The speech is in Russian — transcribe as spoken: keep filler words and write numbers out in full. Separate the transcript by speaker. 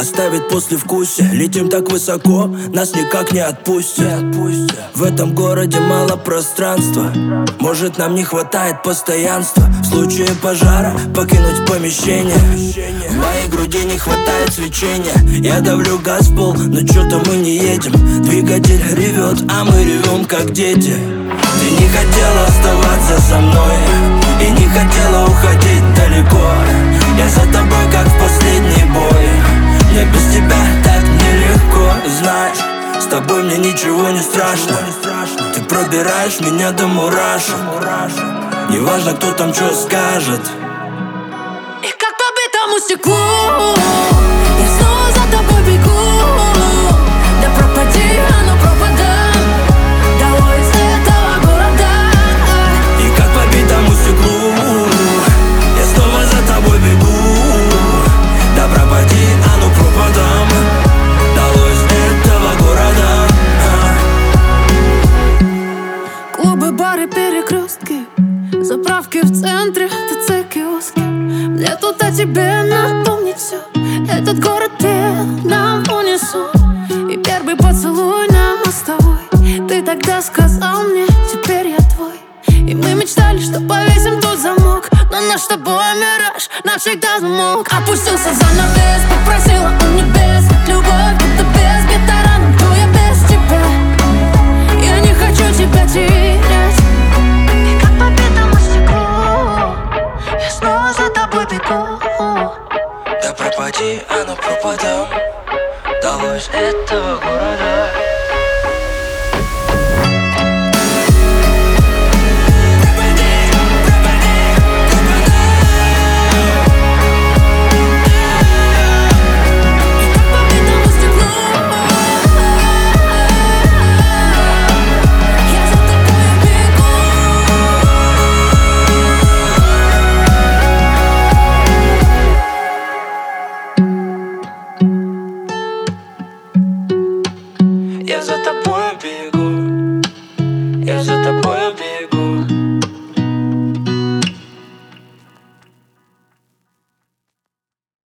Speaker 1: оставит послевкусие. Летим так высоко, нас никак не отпустят. В этом городе мало пространства, может, нам не хватает постоянства. В случае пожара покинуть помещение. В моей груди не хватает свечения. Я давлю газ в пол, но чё-то мы не едем. Двигатель ревет, а мы ревем как дети. Ты не хотела оставаться со мной и не хотела уходить далеко. Я за тобой, как в последний бой. Мне без тебя так нелегко. Знаешь, с тобой мне ничего не страшно. Ты пробираешь меня до мурашек. Неважно, кто там что скажет.
Speaker 2: И как по битому стеклу я снова за тобой бегу. Да пропади, оно пропадет. Долой из этого города.
Speaker 1: И как по битому стеклу я снова за тобой бегу. Да пропади, а ну пропадам. Долой из этого города.
Speaker 2: Клубы, бары, перекрестки, заправки в центре, ТЦ, киоски. Мне тут о тебе напомнить все. Этот город пел нам в унисон. И первый поцелуй на мостовой. Ты тогда сказал мне, теперь я твой. И мы мечтали, что повесим тут замок. Но наш с тобой мираж навсегда замолк. Опустился занавес, попросила у небес. Любовь будто без гитара, но кто я без тебя? Я не хочу тебя терять. И как по битому стеклу я снова за тобой бегу.
Speaker 1: Да пропади, а ну пропадам. Долой из этого